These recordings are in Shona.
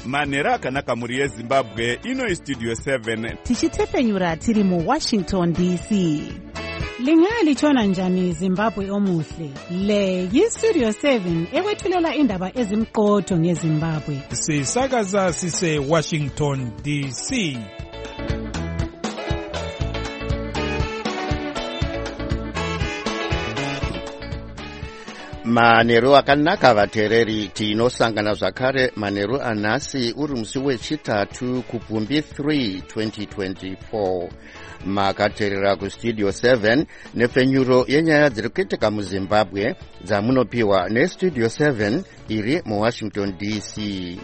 manhero akanaka mhuri yezimbabwe. Ino Studio 7 tichitepenyura tiri muWashington DC. Lingalitshona njani Zimbabwe omuhle? Le yiStudio 7 ekwethulela indaba ezimqotho ngeZimbabwe. Sisakaza sise Washington DC. Manheru akanaka vateereri, tinosangana zvakare manheru anhasi uri musi wechitatu kubvumbi 3 2024. Makateerera kuStudio 7 nepfenyuro yenyaya dziri kuitika muZimbabwe dzamunopiwa neStudio 7 iri muWashington DC.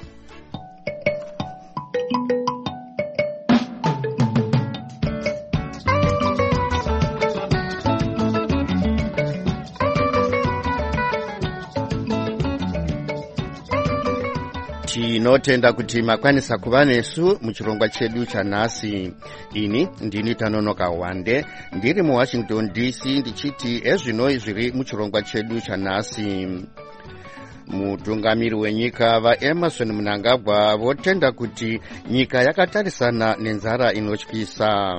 Tinotenda kuti makwanisa kuva nesu muchirongwa chedu chanhasi. Ini ndini Tanonoka Wande ndiri muWashington DC ndichiti ezvinoi zviri muchirongwa chedu chanhasi. Mutungamiri wenyika vaEmerson Mnangagwa votenda kuti nyika yakatarisana nenzara inotyisa.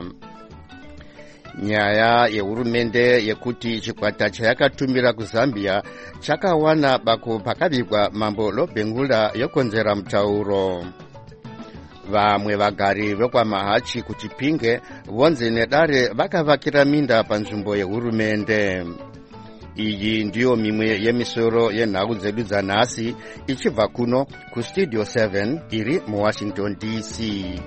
Nyaya yehurumende yekuti chikwata chayakatumira kuZambia chakawana bako pakavigwa Mambo Lobengula yokonzera mutauro. Vamwe vagari vekwamahachi kuChipinge vonzi nedare vakavakira minda panzvimbo yehurumende. Iyi ndiyo mimwe yemisoro yenhau dzedu dzanhasi ichibva kuno kuStudio 7 iri muWashington DC.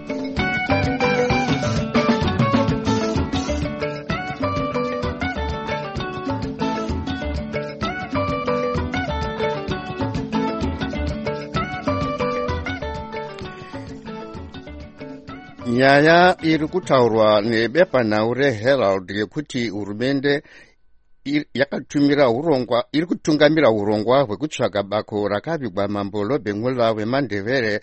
Nyaya iri kutaurwa nebepanhau reHerald yekuti hurumende iri kutungamira urongwa hwekutsvaga bako rakavigwa Mambo Lobengula weMandebele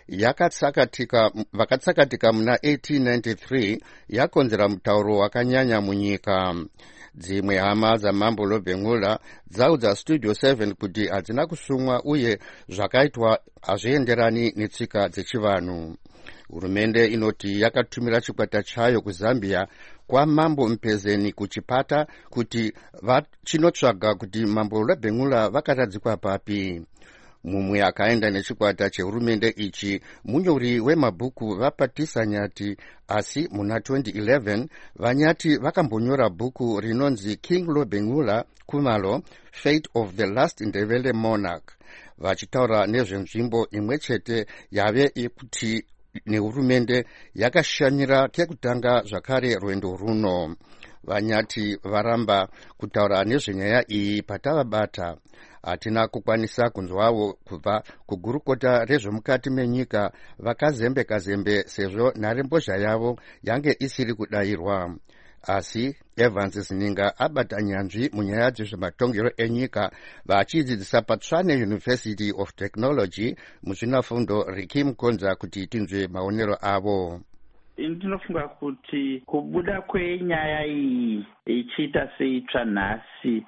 vakatsakatika muna 1893 yakonzera mutauro wakanyanya munyika. Dzimwe hama dzaMambo Lobengula dzaudza Studio 7 kuti hadzina kusumwa uye zvakaitwa hazvienderani netsika dzechivanhu. Hurumende inoti yakatumira chikwata chayo kuZambia kwaMambo Mpezeni kuchipata kuti chinotsvaga kuti Mambo Lobengula vakatadzikwa papi. Mumwe akaenda nechikwata chehurumende ichi munyori wemabhuku vaPatisa Nyati, asi muna 2011 Vanyati vakambonyora bhuku rinonzi King Lobengula Khumalo, Fate of the Last Ndebele Monarch, vachitaura nezvenzvimbo imwe chete yave ikuti nehurumende yakashanyira kekutanga zvakare rwendo runo. Vanyati varamba kutaura nezvenyaya iyi patavabata. Hatina kukwanisa kunzwawo kubva kugurukota rezvemukati menyika vakazembe sezvo nharembozha yavo yange isiri kudayirwa. Asi Evans Zininga abata nyanzvi munyaya dzezvematongero enyika vachidzidzisa paTshwane University of Technology muzvinafundo Riki Mkonza kuti tinzwe maonero avo. Ndinofunga kuti kubuda kwenyaya iyi ichiita seitsva nhasi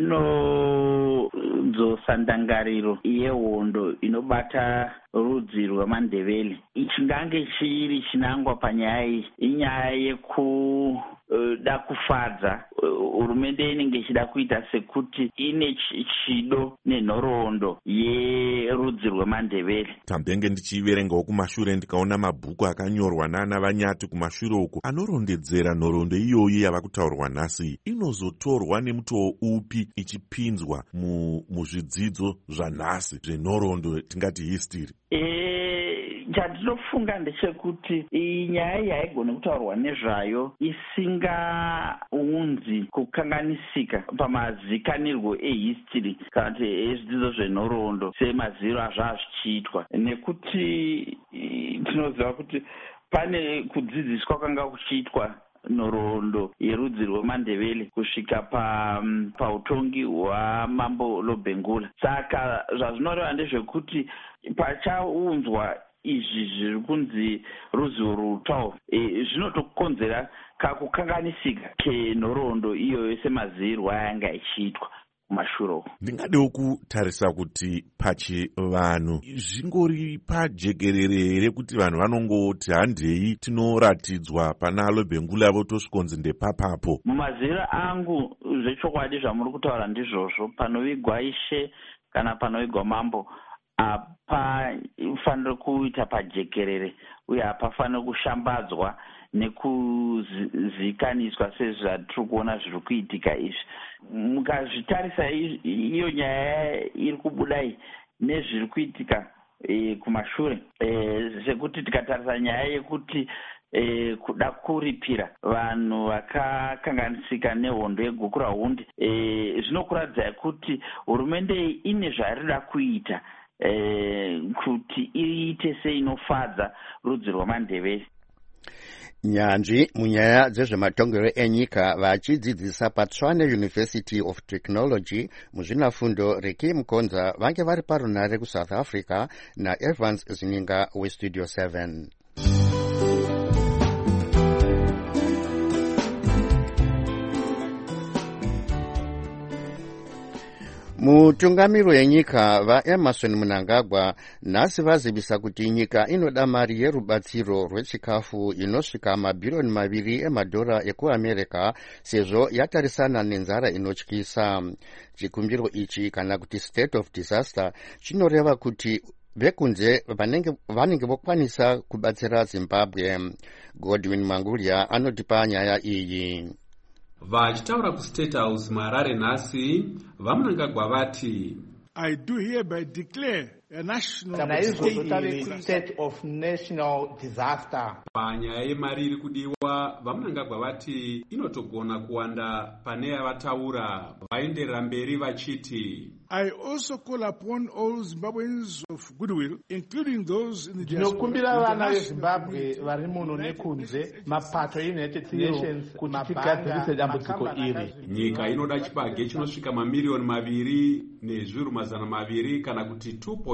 zvinodzosa ndangariro yehondo inobata rudzi rweMandebele. Ichingange chiri chinangwa panyaya iyi inyaya yekuda kufadza. Hurumende inenge ichida kuita sekuti ine chido nenhoroondo yerudzi rweMandebele. Tambenge ndichiverengawo kumashure ndikaona mabhuku akanyorwa nana Vanyati kumashure uku anorondedzera nhoroondo iyoyi yava kutaurwa nhasi inozotorwa nemutoo upi ichipinzwa muzvidzidzo zvanhasi zvenhoroondo tingati history. Chandinofunga ndechekuti iyi nyaya yaigona kutaurwa nezvayo isingaunzi kukanganisika pamazikanirwo ehistory kana kuti ezvidzidzo zvenhoroondo semaziro azvazvichiitwa, nekuti tinoziva kuti pane kudzidziswa kwanga kuchiitwa nhoroondo yerudzi rweMandebele kusvika pautongi hwaMambo Lobengula. Saka zvazvinoreva ndezvekuti pachaunzwa izvi zviri kunzi ruzivo rutau zvinotokonzera kakukanganisika kenhoroondo iyoyo semazirwo ayanga ichiitwa. kumashure. Ndingadewo kutarisa kuti pachivanhu zvingori pajekerere here kuti vanhu vanongoti handei tinoratidzwa panalo Bhengula votosvikonzi ndepapapo. Mumaziviro angu zvechokwadi zvamuri kutaura ndizvozvo, panovigwa ishe kana panovigwa mambo hapafaniri kuita pajekerere uye hapafaniri kushambadzwa nekuzikaniswa sezvatiri kuona zviri kuitika izvi. Mukazvitarisa iyo nyaya iri kubudai nezviri kuitika kumashure, sekuti tikatarisa nyaya yekuti kuda kuripira vanhu vakakanganisika nehondo yeGukurahundi, zvinokuradza kuti hurumende ine zvairida kuita kuti iite seinofadza rudzi rwamaNdebele. Nyanzvi munyaya dzezvematongero enyika vachidzidzisa paTshwane University of Technology muzvinafundo Rekim Konza vange vari parunare kuSouth Africa naEvans Zininga weStudio 7. Mutungamiri wenyika vaEmmerson Mnangagwa nhasi vazivisa kuti nyika inoda mari yerubatsiro rwechikafu inosvika mabhiriyoni 2 emadhora ekuAmerica sezvo yatarisana nenzara inotyisa. Chikumbiro ichi kana kuti state of disaster chinoreva kuti vekunze vanenge vokwanisa kubatsira Zimbabwe. Godwin Mangulia anotipa nyaya iyi. Vachitaura kuState House muHarare nhasi, vaMnangagwa vati I do hereby declare a national state of national disaster. Panyaya yemari iri kudiwa, vaMnangagwa vati inotogona kuwanda pane yavataura, vaenderera mberi vachiti I also call upon all Zimbabweans of goodwill, including those in the diaspora. Ndinokumbira vana veZimbabwe vari muno nekunze, mapato eUnited Nations kuti tigadzirise dambudziko iri. Nyika inoda chibage chinosvika mamiliyoni 2 nezviuru 200 kana kuti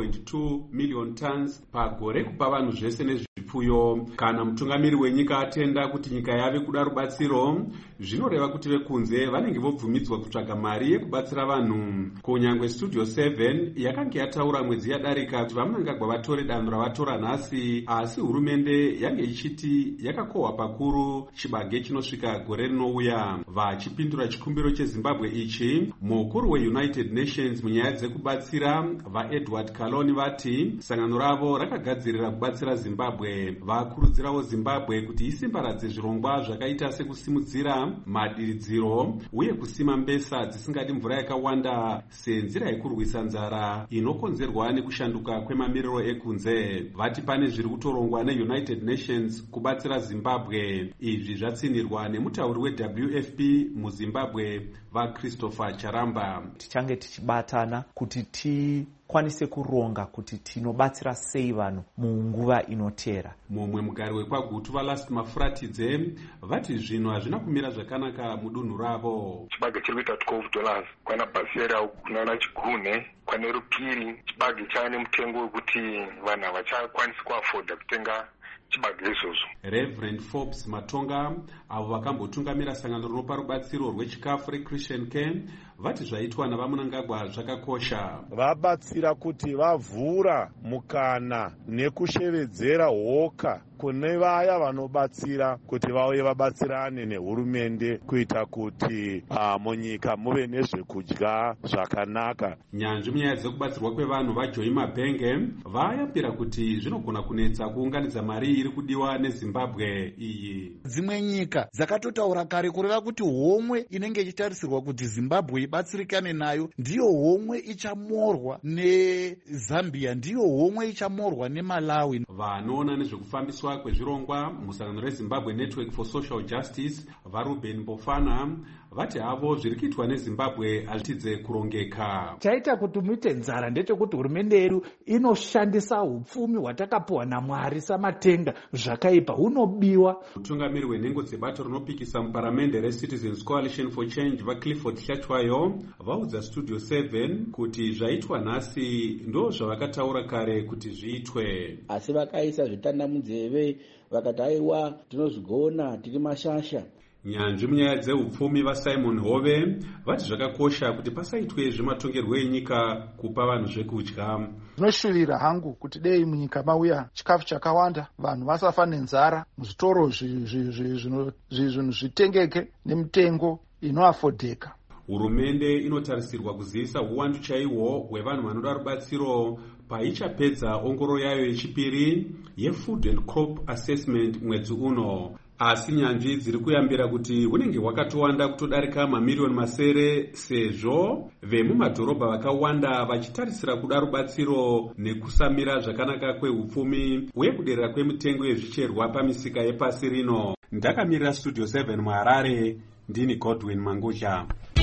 2.2 million tons pagore kupa vanhu zvese nezvipfuyo. Kana mutungamiri wenyika atenda kuti nyika yave kuda rubatsiro, zvinoreva kuti vekunze vanenge vobvumidzwa kutsvaga mari yekubatsira vanhu. Kunyangwe Studio 7 yakanga yataura mwedzi yadarika kuti vaMnangagwa vatore danho ravatora nhasi, asi hurumende yange ichiti yakakohwa pakuru chibage chinosvika gore rinouya. Vachipindura chikumbiro cheZimbabwe ichi, mukuru weUnited Nations munyaya dzekubatsira vaEdward Kaloni vati sangano ravo rakagadzirira kubatsira Zimbabwe. Vakurudzirawo Zimbabwe kuti isimbaradze zvirongwa zvakaita sekusimudzira madiridziro uye kusima mbesa dzisingadi mvura yakawanda senzira yekurwisa nzara inokonzerwa nekushanduka kwemamiriro ekunze. Vati pane zviri kutorongwa neUnited Nations kubatsira Zimbabwe. Izvi zvatsinirwa nemutauri weWFP muZimbabwe vaChristopher Charamba. Tichange tichibatana kuti tikwanise kuronga kuti tinobatsira sei vanhu munguva inotera. Mumwe mugari wekwaGutu vaLast Mafuratidze vati zvinhu hazvina kumira zvakanaka mudunhu ravo. Chibage chiri kuita $12 kwana Basera kunaona Chigune kwane Rupiri. Chibage chane mutengo wekuti vanhu havachakwanisi kuafoda kutenga chibage izvozvo. Reverend Forbes Matonga avo vakambotungamira sangano rinopa rubatsiro rwechikafu reChristian Care vati zvaitwa navaMnangagwa zvakakosha. Vabatsira kuti vavhura mukana nekushevedzera hoka kune vaya vanobatsira kuti vauye vabatsirane nehurumende kuita kuti munyika muve nezvekudya zvakanaka. Nyanzvi munyaya dzekubatsirwa kwevanhu vaJoy Mabhenge vayambira kuti zvinogona kunetsa kuunganidza mari iri kudiwa neZimbabwe iyi. Dzimwe nyika dzakatotaura kare kureva kuti homwe inenge ichitarisirwa kuti Zimbabwe ibatsirikane nayo ndiyo homwe ichamorwa neZambia, ndiyo homwe ichamorwa neMalawi. Vanoona nezvekufambiswa kwezvirongwa musangano reZimbabwe Network for Social Justice vaRuben Bofana vati havo zviri kuitwa neZimbabwe hazvitidze kurongeka. Chaita kuti muite nzara ndechekuti hurumende yedu inoshandisa upfumi hwatakapuwa naMwari samatenga zvakaipa hunobiwa. Mutungamiri wenhengo dzebato rinopikisa muparamende reCitizens Coalition for Change vaClifford Hlatshwayo vaudza Studio 7 kuti zvaitwa nhasi ndo zvavakataura kare kuti zviitwe. Asi vakaisa zvitanda munzeve vakati aiwa tinozvigona tiri mashasha. nyanzvi munyaya dzeupfumi vasimon hove vati zvakakosha kuti pasaitwe zvematongerwo enyika kupa vanhu zvekudya. Zvinoshuvira hangu kuti dei munyika mauya chikafu chakawanda, vanhu vasafa nenzara, muzvitoro zvinhu zvitengeke nemutengo inoafodheka. Hurumende inotarisirwa kuzivisa uwandu chaihwo hwevanhu vanoda rubatsiro paichapedza ongororo yayo yechipiri yefood and crop assessment mwedzi uno. Asi nyanzvi dziri kuyambira kuti hunenge hwakatowanda kutodarika mamiliyoni masere, sezvo vemumadhorobha vakawanda vachitarisira kuda rubatsiro nekusamira zvakanaka kweupfumi uye kuderera kwemitengo yezvicherwa pamisika yepasi rino. Ndakamirira Studio 7 muHarare, ndini Godwin Mangusha.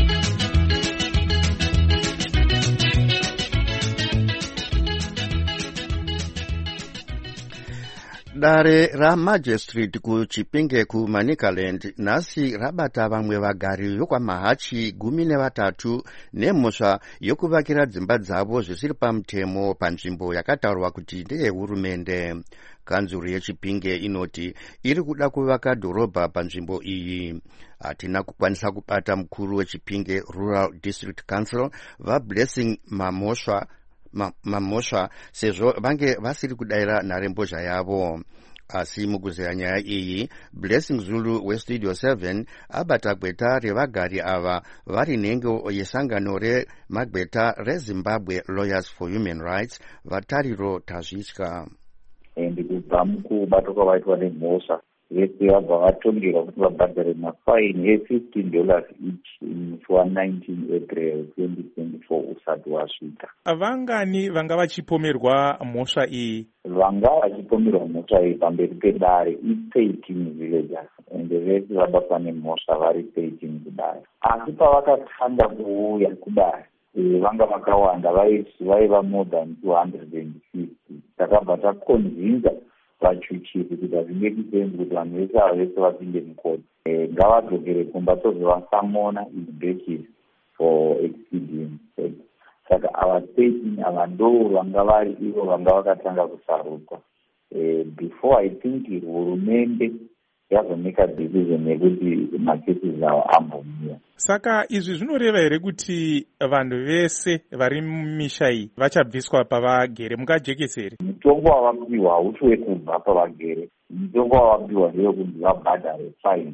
Dare ramajistrate kuChipinge kuManicaland nhasi rabata vamwe vagari vekwaMahachi 13 nemhosva yokuvakira dzimba dzavo zvisiri pamutemo panzvimbo yakataurwa kuti ndeyehurumende. Kanzuru yeChipinge inoti iri kuda kuvaka dhorobha panzvimbo iyi. Hatina kukwanisa kubata mukuru weChipinge Rural District Council vaBlessing Mamosha sezvo vange vasiri kudayira nharembozha yavo. Asi mukuzeya nyaya iyi, Blessing Zulu weStudio 7 abata gweta revagari ava vari nhengo yesangano remagweta reZimbabwe Lawyers for Human Rights, Vatariro Tazvitya. Ndikubva mukubata kwavaitwa nemhosva vese vabva vatongera kuti vabhadhare mafaini $15 each musi wa19 April 2024 usati wasvika. Vangani vanga vachipomerwa mhosva iyi? Vanga vachipomerwa mhosva iyi pamberi pedare i13 villagers ende vese vabatwa nemhosva vari 13 kudare. Asi pavakatanga kuuya kudare vanga vakawanda vaiva more than 250. Takabva takonvinza vachuchiri kuti hazvinge tisenzi kuti vanhu vese ava vese vapinde mukoti. Ngavadzokere kumba tozovasamona in batches for expedience. Saka ava 13 ava ndo vanga vari ivo vanga vakatanga kusarukwa. Before I think hurumende yazomeka decision yekuti macases avo ambomira. Saka izvi zvinoreva here kuti vanhu vese vari mumisha iyi vachabviswa pavagere? Mungajekeseri mutongo wavapiwa hausi wekubva pavagere. Mutongo wavapiwa ndewekuti vabhadhare fine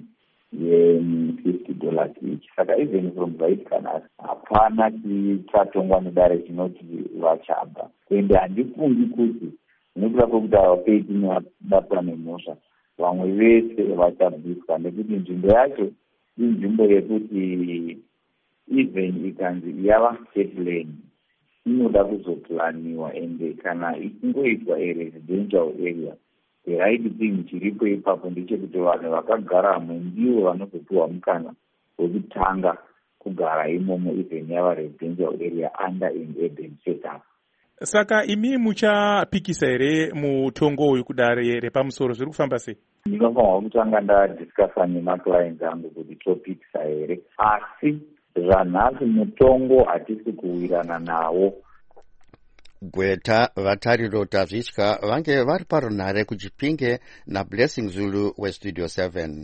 $50 each. Saka even from zaitikana hapana chichatongwa nedare chinoti vachabva. Ende handifungi kuti nekuda kwekuti ava 13 vabatwa nemhosva vamwe vese vachabviswa, nekuti nzvimbo yacho inzvimbo yekuti even ikanzi yava state land inoda kuzoplaniwa, ende kana ichingoitwa residential area, the right thing chiripo ipapo ndechekuti vanhu vakagaramo ndivo vanozopiwa mukana wekutanga kugara imomo even yava residential area under an urban setup. Saka imi muchapikisa here mutongo uyu kudare repamusoro, zviri kufamba sei? Ndinofanirwa kutanga ndadiscasa nemaclients angu kuti topikisa here, asi zvanhasi mutongo hatisi kuwirana nawo. Gweta Vatariro Tazvitya vange vari parunhare kuChipinge naBlessing Zulu weStudio 7.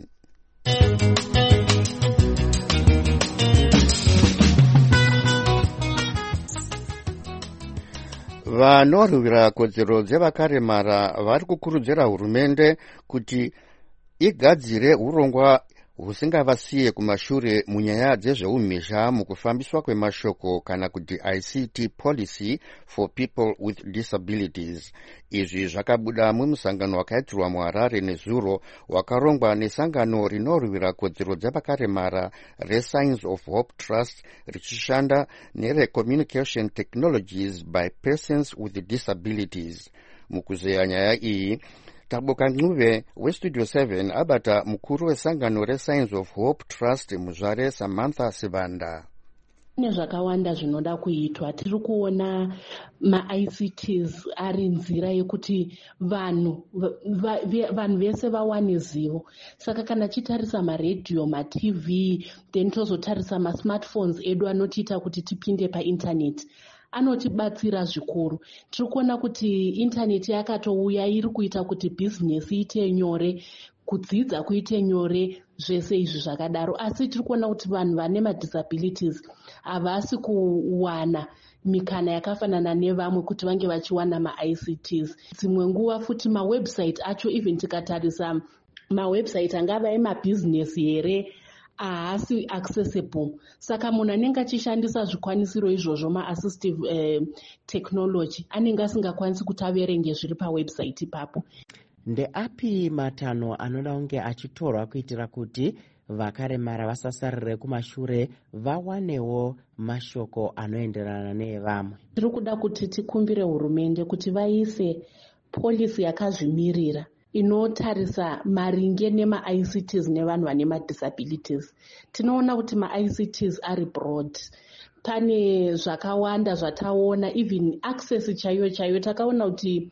Vanorwira kodzero dzevakaremara vari kukurudzira hurumende kuti igadzire urongwa husingavasiye kumashure munyaya dzezveumhizha mukufambiswa kwemashoko kana kuti ICT policy for people with disabilities. Izvi zvakabuda mumusangano wakaitirwa muHarare nezuro wakarongwa nesangano rinorwira kodzero dzavakaremara reSigns of Hope Trust richishanda nereCommunication Technologies by Persons with Disabilities. Mukuzeya nyaya iyi, Taboka Ncube weStudio 7 abata mukuru wesangano reSigns of Hope Trust muzvare Samantha Sivanda. Kune zvakawanda zvinoda kuitwa. Tiri kuona ma-ICTs ari nzira yekuti vanhu vese vawane zivo. Saka kana chitarisa maredhiyo, maTV, then tozotarisa masmartphones edu anotiita kuti tipinde paintaneti, anotibatsira zvikuru. Tiri kuona kuti intaneti yakatouya iri kuita kuti bhizinesi iite nyore, kudzidza kuite nyore, zvese izvi zvakadaro. Asi tiri kuona kuti vanhu vane madisabilities havasi kuwana mikana yakafanana nevamwe kuti vange vachiwana maICTs. Dzimwe nguva futi mawebsite acho, even tikatarisa mawebsite angava emabhizinesi here, haasi accessible. Saka munhu anenge achishandisa zvikwanisiro izvozvo ma-assistive technology anenge asingakwanisi kuti averenge zviri pawebsite ipapo. Ndeapi matanho anoda kunge achitorwa kuitira kuti vakaremara vasasarire kumashure vawanewo mashoko anoenderana neevamwe? Tiri kuda kuti tikumbire hurumende kuti vaise polisi yakazvimirira inotarisa maringe nemaICTs nevanhu vane madisabilities. Tinoona kuti maICTs ari broad. Pane zvakawanda zvataona, even access chaiyo takaona kuti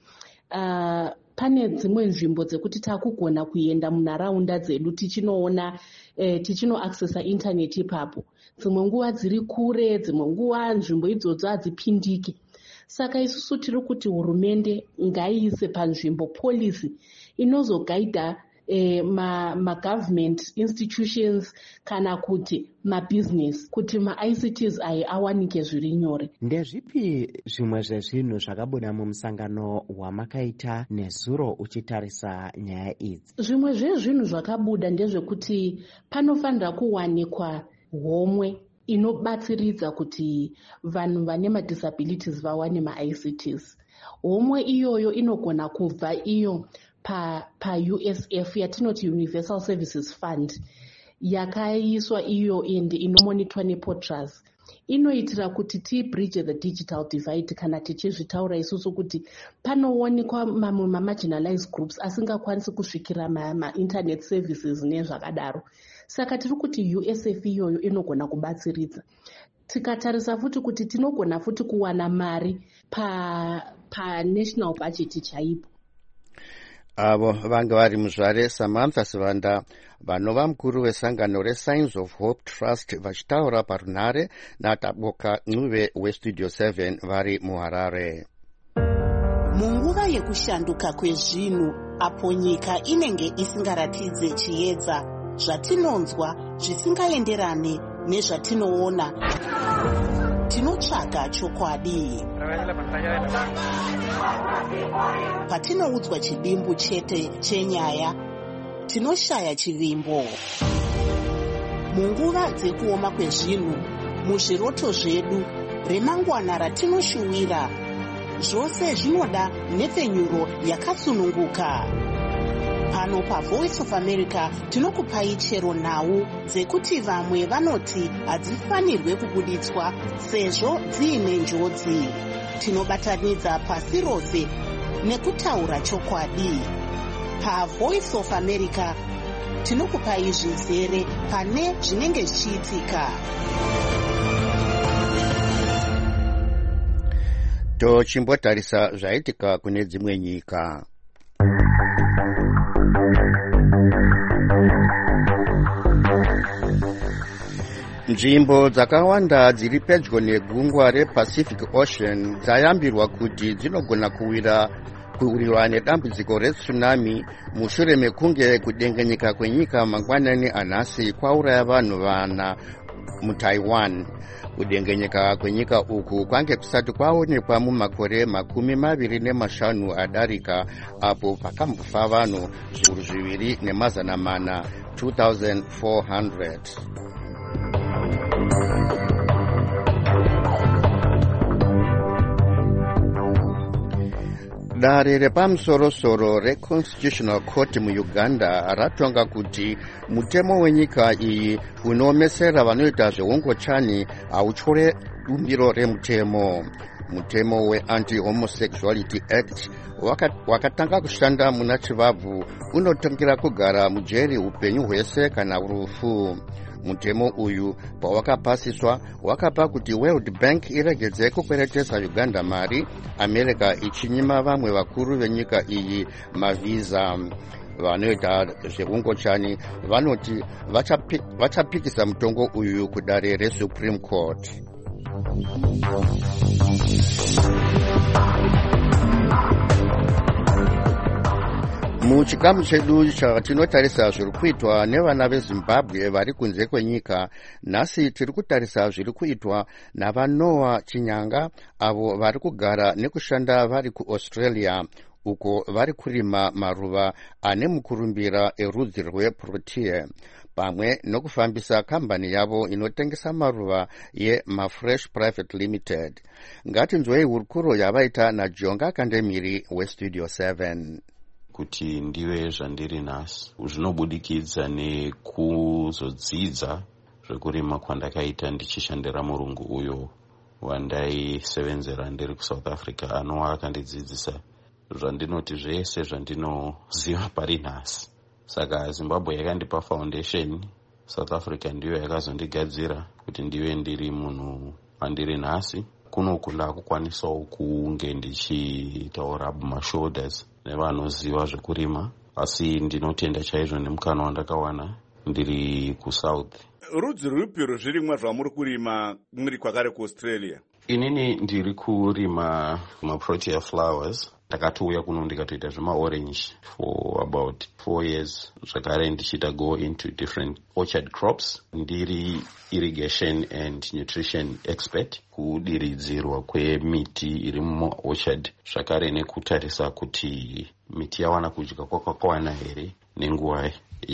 pane dzimwe nzvimbo dzekuti takugona kuenda munharaunda dzedu tichinoona tichinoaccessa internet ipapo. Dzimwe nguva dziri kure, dzimwe nguva nzvimbo idzodzo hadzipindiki. Saka isusu tiri kuti hurumende ngaiise panzvimbo polisi inozogaidha ma-government institutions kana kuti mabusiness kuti maICTs aya awanike zviri nyore. Ndezvipi zvimwe zvezvinhu zvakabuda mumusangano wamakaita nezuro uchitarisa nyaya idzi? Zvimwe zvezvinhu zvakabuda ndezvekuti panofanira kuwanikwa homwe inobatsiridza kuti vanhu vane madisabilities vawane maICTs. Homwe iyoyo inogona kubva iyo pa-USF yatinoti Universal Services Fund yakaiswa iyo ende inomonitorwa nePOTRAS. Inoitira kuti tibridge the digital divide kana tichizvitaura isusu kuti panoonekwa mamwe ma-marginalized groups asingakwanisi kusvikira ma-internet services nezvakadaro. Saka tiri kuti USF iyoyo inogona kubatsiridza. Tikatarisa futi kuti tinogona futi kuwana mari pa-national budget chaipo. Avo vanga vari muzvare Samantha Sivanda, vanova mukuru wesangano reSigns of Hope Trust vachitaura parunhare naTaboka Ncube weStudio 7 vari muHarare. Munguva yekushanduka kwezvinhu apo nyika inenge isingaratidze chiedza, zvatinonzwa zvisingaenderane nezvatinoona, tinotsvaga chokwadi. Patinoudzwa chidimbu chete chenyaya, tinoshaya chivimbo. Munguva dzekuoma kwezvinhu, muzviroto zvedu, remangwana ratinoshuwira, zvose zvinoda nhepfenyuro yakatsununguka. Pano paVoice of America tinokupai chero nhau dzekuti vamwe vanoti hadzifanirwe kubuditswa sezvo dziine njodzi. Tinobatanidza pasi rose nekutaura chokwadi. PaVoice of America tinokupai zvizere pane zvinenge zvichiitika. Tochimbotarisa zvaitika kune dzimwe nyika. Nzvimbo dzakawanda dziri pedyo negungwa rePacific Ocean dzayambirwa kuti dzinogona kuwirirwa nedambudziko retsunami mushure mekunge kudengenyeka kwenyika mangwanani anhasi kwauraya vanhu vana muTaiwan. Kudengenyeka kwenyika uku kwange kusati kwaonekwa mumakore 25 adarika, apo pakambofa vanhu 2,400 2400. Dare repamusoro-soro reConstitutional Court muUganda ratonga kuti mutemo wenyika iyi unomesera vanoita zvehungochani hautyore dumbiro remutemo. Mutemo weAnti-Homosexuality Act wakatanga kushanda muna Chivabvu unotangira kugara mujeri upenyu hwese kana rufu. Mutemo uyu pawakapasiswa wakapa kuti World Bank iregedze kukweretesa Uganda mari, America ichinyima vamwe vakuru venyika iyi mavisa. Vanoita zvehungochani vanoti vachapikisa mutongo uyu kudare reSupreme Court. muchikamu chedu chatinotarisa zviri kuitwa nevana vezimbabwe vari kunze kwenyika. Nhasi tiri kutarisa zviri kuitwa navanoa Chinyanga avo vari kugara nekushanda vari kuAustralia, uko vari kurima maruva ane mukurumbira erudzi rweprotea, pamwe nokufambisa kambani yavo inotengesa maruva yeMafresh Private Limited. Ngatinzwei hurukuro yavaita naJonga Kandemiri weStudio 7. Kuti ndive zvandiri nhasi zvinobudikidza nekuzodzidza zvekurima kwandakaita ndichishandira murungu uyo wandaisevenzera ndiri kuSouth Africa, anova akandidzidzisa zvandinoti zvese zvandinoziva pari nhasi. Saka Zimbabwe yakandipa foundation, South Africa ndiyo yakazondigadzira kuti ndive ndiri munhu andiri nhasi. Kunoku ndakukwanisawo kunge ndichitaura mashoulders nevanoziva zvekurima, asi ndinotenda chaizvo nemukana wandakawana ndiri kuSouth. Rudzi rupi rwezvirimwa zvamuri kurima muri kwakare kuAustralia? Inini ndiri kurima maprotea flowers. Ndakatouya kuno ndikatoita zvemaorange for about 4 years. Zvakare ndichita go into different orchard crops. Ndiri irrigation and nutrition expert kudiridzirwa kwemiti iri mumaorchard, zvakare nekutarisa kuti miti yawana kudya kwakakwana here nenguva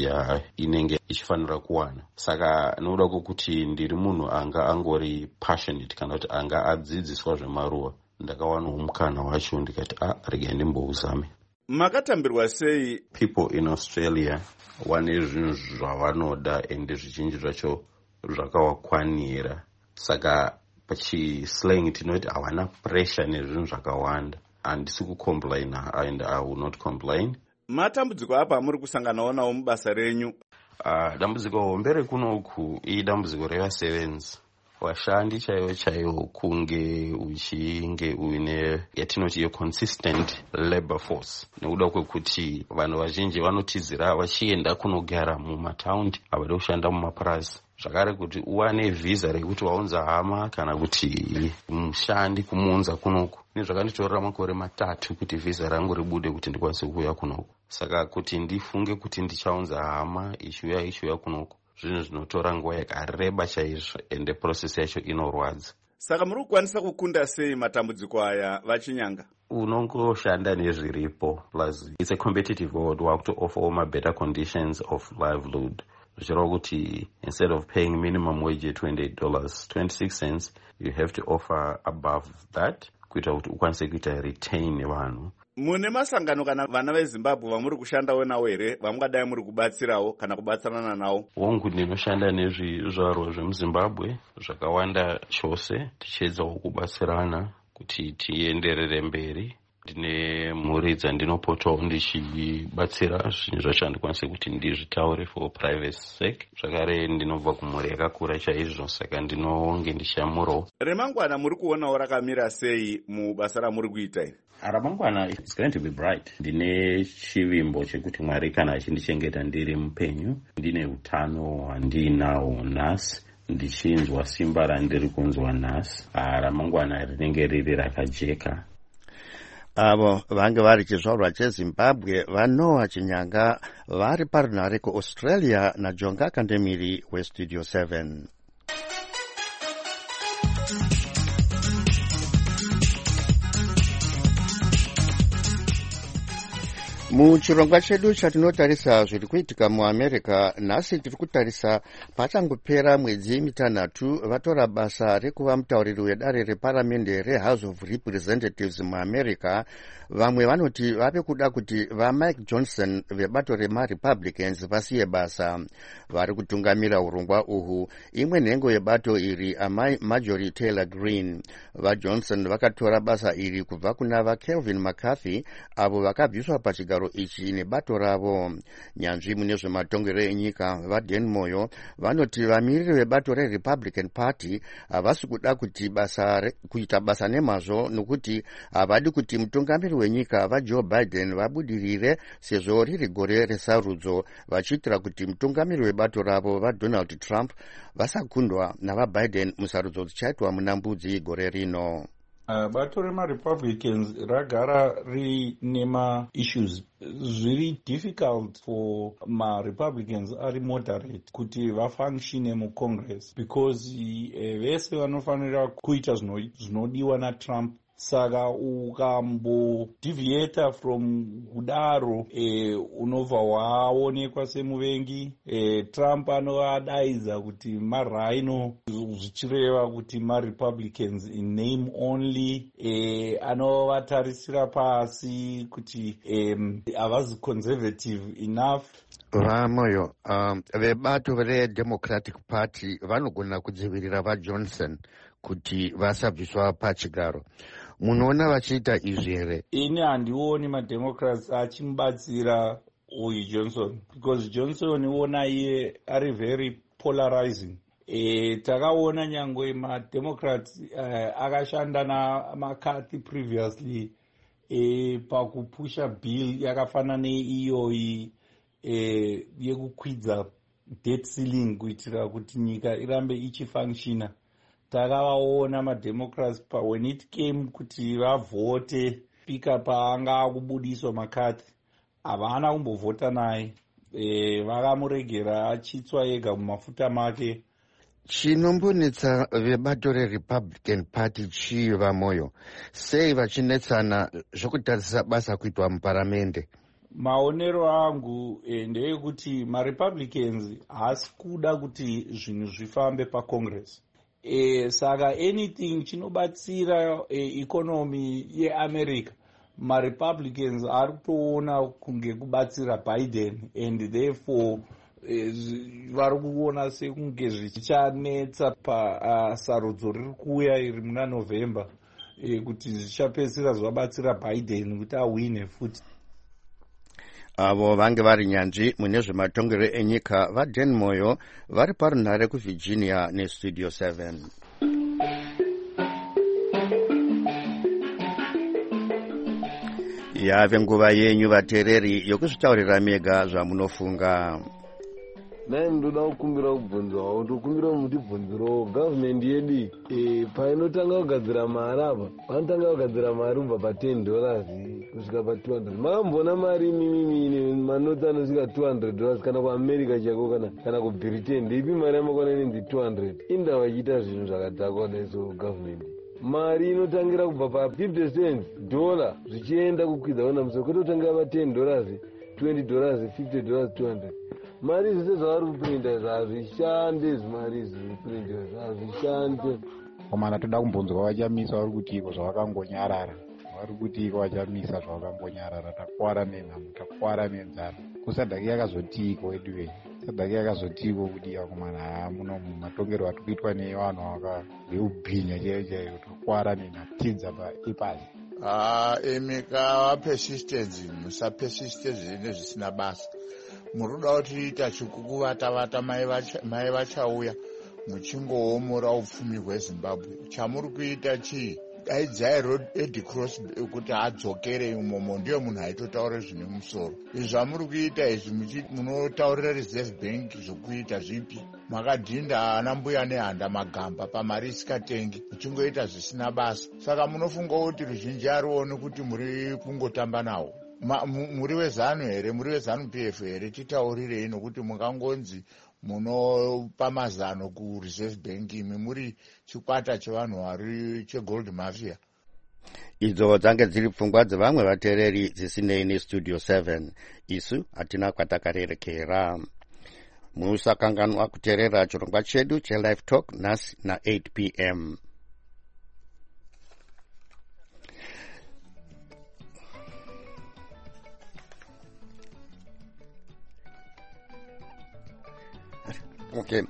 inenge ichifanira kuwana. Saka noda kuti ndiri munhu anga angori passionate kana kuti anga adzidziswa zvemaruva. Ndakawanawo mukana wacho ndikati regai ndimbouzame. Makatambirwa sei? People in Australia vane zvinhu zvavanoda ende zvizhinji zvacho zvakawakwanira. Saka pachislang tinoti hawana pressure nezvinhu zvakawanda. Handisi kucomplain and I will not complain. Matambudziko apa muri kusanganawo nawo mubasa renyu? Dambudziko hombere kunoku idambudziko revasevenzi. Washandi chaiwo kunge uchinge uine yatinoti consistent labor force. Nekuda kwekuti vanhu vazhinji vanotizira vachienda kunogara mumataundi havada kushanda mumapurazi. Zvakare kuti uwane visa rekuti waunza hama kana kuti mushandi kumuunza kunoku. Nezvakanditorera makore 3 kuti visa rangu ribude kuti ndikwanise kuuya kunoku. Saka kuti ndifunge kuti ndichaunza hama ichiuya kunoku, zvinhu zvinotora nguva yakareba chaizvo ende process yacho inorwadza. Saka muri kukwanisa kukunda sei matambudziko aya vachinyanga? Unongoshanda nezviripo, plus it's a competitive world. We have to offer all better conditions of livelihood. Zvichireva kuti instead of paying minimum wage at $28.26, you have to offer above that kuita kuti ukwanise kuita retain vanhu. Mune masangano kana vana veZimbabwe vamuri kushandawo nawo here vamungadai muri kubatsirawo kana kubatsirana nawo? Hongu ndinoshanda nezvizvarwa zvemuZimbabwe zvakawanda chose, tichiedzawo kubatsirana kuti tienderere mberi. Ndine mhuri dzandinopotawo ndichibatsira zvinhu zvacho handikwanise kuti ndizvitaure for privacy sake. Zvakare ndinobva kumhuri yakakura chaizvo, saka ndinonge ndichamurawo. Remangwana muri kuonawo rakamira sei mubasa ramuri kuita iri? Ramangwana it's going to be bright. Ndine chivimbo chekuti Mwari kana achindichengeta ndiri mupenyu, ndine utano hwandinawo nhasi, ndichinzwa simba randiri kunzwa nhasi, ramangwana rinenge riri rakajeka. Avo vange vari chizvarwa cheZimbabwe vanoa Chinyanga vari parunhare kuAustralia naJonga Kandemiri weStudio 7. Muchirongwa chedu chatinotarisa zviri kuitika muAmerica, nhasi tiri kutarisa pachangopera mwedzi 3 vatora basa rekuva mutauriri wedare reparamende reHouse of Representatives muAmerica. Vamwe vanoti vave kuda kuti vaMike Johnson vebato remaRepublicans vasiye basa. Vari kutungamira urongwa uhu imwe nhengo yebato iri amai Marjorie Taylor Greene. VaJohnson vakatora basa iri kubva kuna vaKelvin McCarthy avo vakabviswa pachigaro ichi nebato ravo. Nyanzvi mune zvematongero enyika vaDan Moyo vanoti vamiriri vebato reRepublican Party havasi kuda kuti kuita basa nemazvo, nokuti havadi kuti mutungamiri wenyika vaJoe Biden vabudirire sezvo riri gore resarudzo, vachiitira kuti mutungamiri webato ravo vaDonald Trump vasakundwa navaBiden musarudzo dzichaitwa muna Mbudzi gore rino. bato remarepublicans ragara rine maissues zviri difficult for marepublicans ari moderate kuti vafunctione mucongress because vese vanofanira kuita zvinodiwa natrump. Saka ukambodivhieta from kudaro unobva waonekwa semuvengi. Trump anovadaidza kuti marhino zvichireva kuti marepublicans in name only. Anovatarisira pasi kuti havazi conservative enough. Vamoyo vebato redemocratic party vanogona kudzivirira vajohnson kuti vasabviswa pachigaro. Munoona vachiita izvi here? Ini handioni mademocrats achimubatsira uyu Johnson because Johnson iwona iye ari very polarizing. Takaona nyangwe mademocrats akashanda naMcCarthy previously pakupusha bill yakafanana neiyoyi yekukwidza debt ceiling kuitira kuti nyika irambe ichifunctiona. Takavaona mademocrats when it came kuti vavhote spika paanga akubudiswa McCarthy havana kumbovhota naye. Vakamuregera achitswa ega mumafuta make. Chinombonetsa vebato reRepublican Party chii vamoyo? Sei vachinetsana zvokutarisa basa kuitwa muparamende? Maonero angu ndeyekuti maRepublicans haasi kuda kuti zvinhu zvifambe paCongress. Saka anything chinobatsira economy yeAmerica, maRepublicans ari kutoona kunge kubatsira Biden and therefore vari kuona sekunge zvichanetsa pasarudzo riri kuuya iri muna November kuti zvichapedzisira zvabatsira Biden kuti awine futi. Avo vange vari nyanzvi mune zvematongero enyika vaDan Moyo vari parunhare kuVirginia neStudio 7. Yave nguva yenyu vateereri yokuzvitaurira mega zvamunofunga. Nai ndoda kukumbira kubvunzwawo tokumbira mutibvunzirewo gavhmendi yedu painotanga kugadzira mari apa vanotanga kugadzira mari kubva pa$10 kusvika pa$200. Makambona mari imimi manoti anosvika $200 kana kuamerica chako kana kubritain ndeipi mari yamakona inenzi $200 inda vachiita zvinhu zvakadhakwa daiso gavhmendi. Mari inotangira kubva pa50 cents $, zvichienda kukwidza ona musoro kwetotangira pa$10, $20, $50, $200. Mari zvese zvavari kuprinta zvazvishande zvimari zviprinta zvazvishande. Komana toda kumbonzwa vachamisa vari kutiko zvavakangonyarara. Vari kutiko vachamisa zvavakangonyarara. Takwara nenhamo, takwara nenzara. Kusadhaki yakazotiko wedu wei. Sadhaki yakazotiko kuti yakomana muno mumatongero ati kuitwa nevanhu veubhinya chaiyo takwara nenhamo. Tidza paipazi. Emika persistence musapersiste zvinhu zvisina basa. Muruda kuti tachikukuvata mai vachauya muchingoomora upfumi hweZimbabwe. Chamuri kuita chii? Daidzai Red Cross kuti adzokere imomo, ndiyo munhu aitotaura zvine musoro. Izvi zvamuri kuita izvi munotaurira Reserve Bank zvokuita zvipi? Makadhinda ana mbuya nehanda magamba pamari isikatengi, muchingoita zvisina basa. Saka munofunga kuti ruzhinji arione kuti muri kungotamba nawo. Muri wezanu here, muri wezanu PF here, titaurirei nokuti mungangonzi munopa mazano kuReserve Bank imi muri chikwata chevanhu vari chegold mafia. Idzo dzange dziri pfungwa dzevamwe vateereri dzisinei neStudio 7. Isu hatina kwatakarerekera. Musakanganwa kuteerera chirongwa chedu cheLive Talk nhasi na8 p.m. Okay.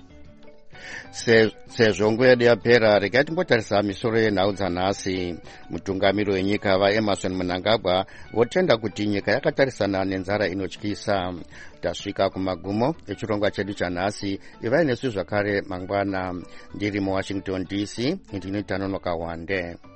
Sezvo nguva yedu yapera, regai timbotarisa misoro yenhau dzanhasi. Mutungamiri wenyika vaEmerson Mnangagwa votenda kuti nyika yakatarisana nenzara inotyisa. Tasvika kumagumo echirongwa chedu chanhasi. Ivai nesu zvakare mangwana. Ndiri muWashington DC, ndini Tanonoka Wande.